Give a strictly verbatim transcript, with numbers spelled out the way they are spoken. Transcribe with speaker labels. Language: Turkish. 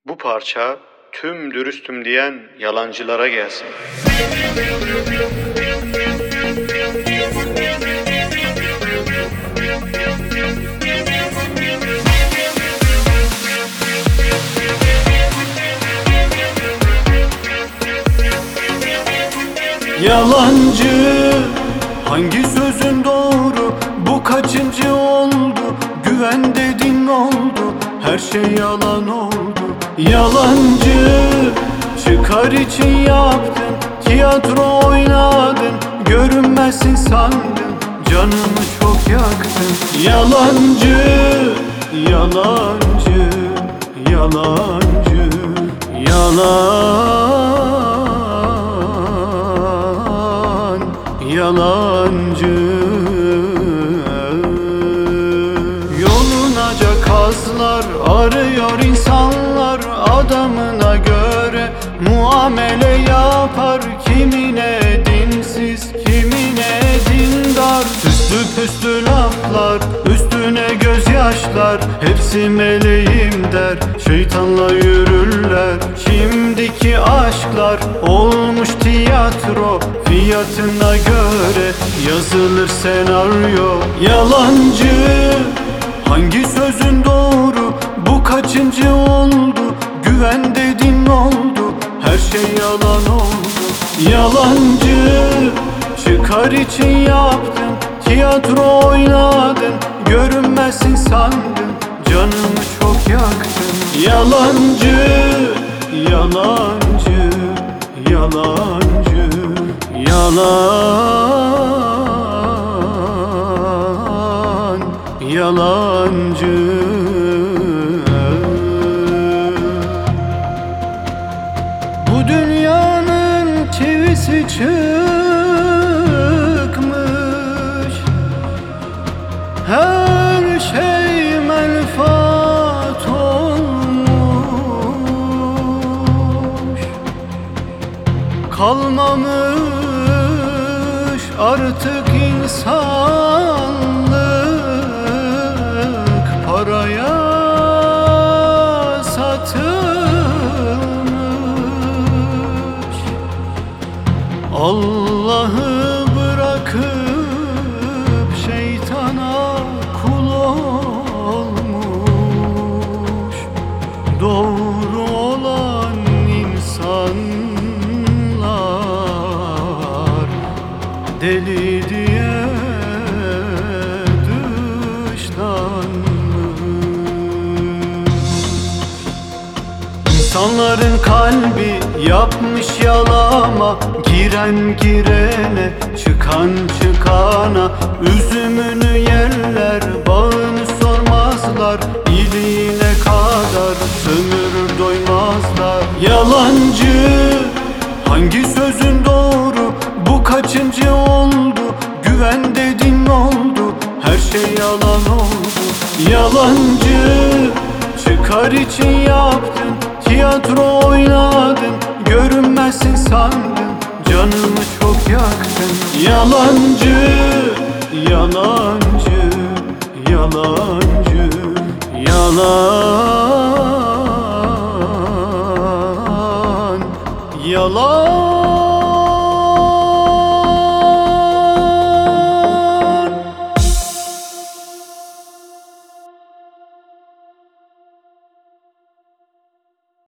Speaker 1: Bu parça tüm dürüstüm diyen yalancılara gelsin.
Speaker 2: Yalancı, hangi sözün doğru? Bu kaçıncı oldu? Güven dedin oldu, her şey yalan oldu. Yalancı, çıkar için yaptın, tiyatro oynadın, görünmezsin sandın, canımı çok yaktın. Yalancı, yalancı, yalancı, yalan, yalancı. Yolunaca kazlar arıyor insanlar, adamına göre muamele yapar. Kimine dinsiz, kimine dindar. Süslü püslü laflar, üstüne gözyaşlar, hepsi meleğim der, şeytanla yürürler. Şimdiki aşklar olmuş tiyatro, fiyatına göre yazılır senaryo. Yalancı, hangi sözün doğru? Bu kaçıncı oldu? Güven dedin oldu, her şey yalan oldu. Yalancı, çıkar için yaptın, tiyatro oynadın, görünmezsin sandın, canımı çok yaktın. Yalancı, yalancı, yalancı, yalan, yalancı. Bu dünyanın çivisi çıkmış, her şey menfaat olmuş. Kalmamış artık insanlık, paraya satılmış. Allah'ı bırakıp şeytana kul olmuş. Doğru olan insanlar deli diye dışlanmış. İnsanların kalbi yapmış yalama, giren girene, çıkan çıkana. Üzümünü yerler, bağını sormazlar, iliğine kadar sömürür doymazlar. Yalancı, hangi sözün doğru? Bu kaçıncı oldu? Güven dedin oldu, her şey yalan oldu. Yalancı, çıkar için yaptın, tiyatro oynadın, görünmezsin sandın, canımı çok yaktın. Yalancı, yalancı, yalancı, yalan, yalan.